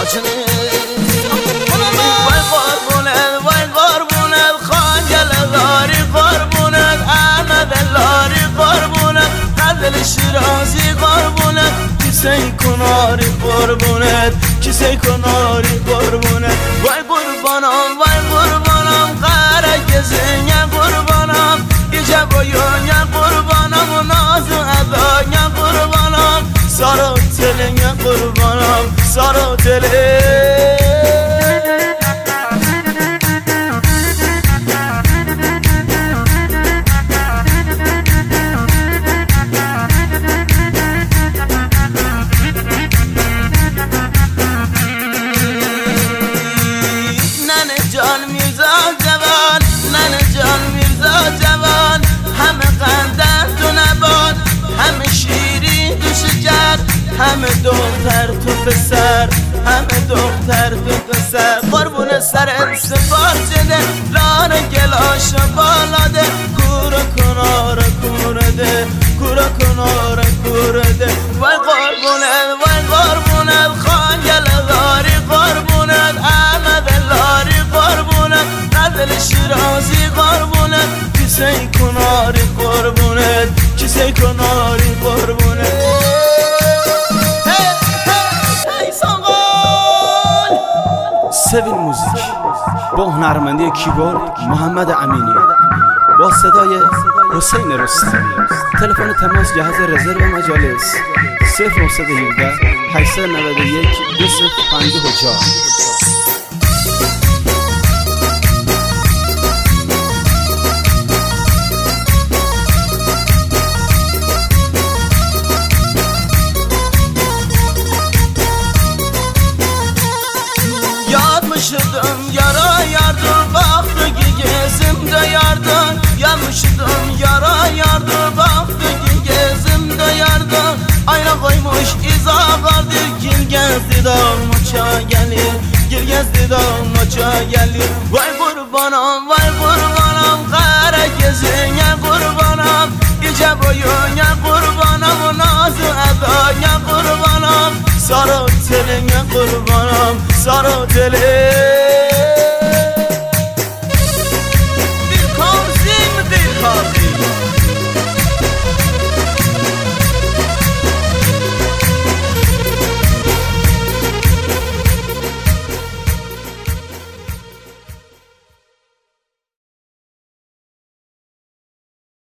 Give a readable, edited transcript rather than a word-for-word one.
آجنه وای قربونت خانجل داری قربونت احمد لاری قربونت قدل شیرازی قربونت کسی کناری قربونت کسی کناری قربونت وای قربانم قره گزین قربانم ایجا بایون قربانم و ناز و ادا قربانم سارا تلین قربانم سارا تلین همه دختر تو پسر همه دختر تو پسر قربون سر سفار جده لان گلاش بالاده کورا کنار کورده کورا کنار کورده وای قربونت خانجل داری قربونت احمد لاری قربونت قدل شیرازی قربونت کسی کناری قربونت کسی کناری قربونت سوین موزیک با هنرمندی کیبورد محمد امینی با صدای حسین رستمی تلفن تماس جهاز رزرو مجالس 0917 891 2054 Yaşadım yara yardım baktı ki gezimde yardım Yaşadım yara yardım baktı ki gezimde yardım Ayna koymuş iza vardır gil gezdi dalmaça gelir Gil gezdi dalmaça gelir Vay kurbanım kara gezin ya kurbanım İce boyun ya kurbanım nazı eda ya kurbanım Sarı telin ya kurbanım sarı telin